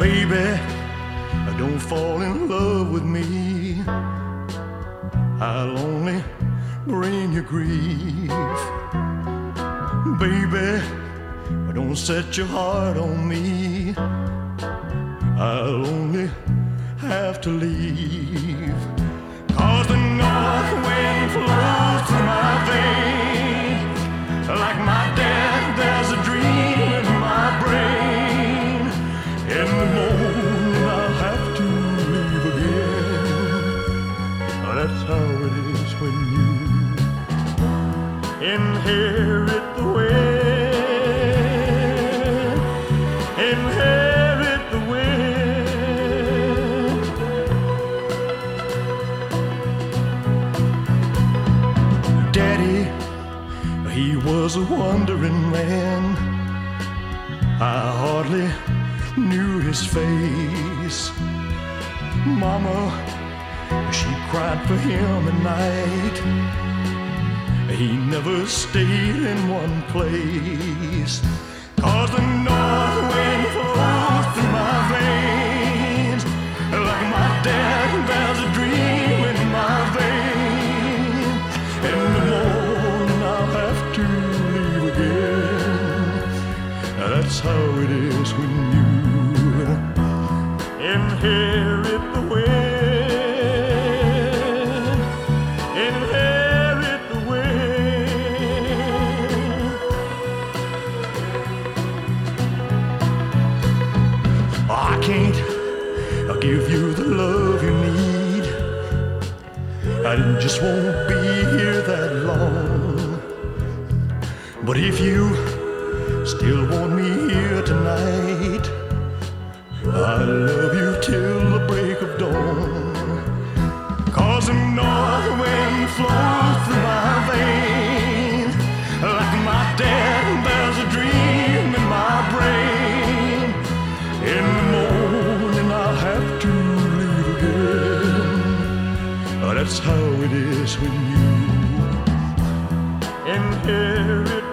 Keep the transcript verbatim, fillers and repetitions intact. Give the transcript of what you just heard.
Baby, don't fall in love with me. I'll only bring you grief. Baby, don't set your heart on me. I'll only have to leave. 'Cause the north wind flows through my veins. Like my dad, there's a dream in my brain. In the morning I'll have to leave again. That's how it is when you inherit the wind. Inherit the wind. Daddy, he was a wandering man. I hardly knew his face. Mama, she cried for him at night. He never stayed in one place. 'Cause the north wind flows through my veins. Like my dad, there's a dream in my veins. In the morning I'll have to leave again. That's how it is when you inherit the wind. Inherit the wind. I can't give you the love you need. I just won't be here that long. But if you still want me here tonight, I love you till the break of dawn. 'Cause the north wind flows through my veins. Like my dad, there's a dream in my brain. In the morning I'll have to leave again. That's how it is when you inherit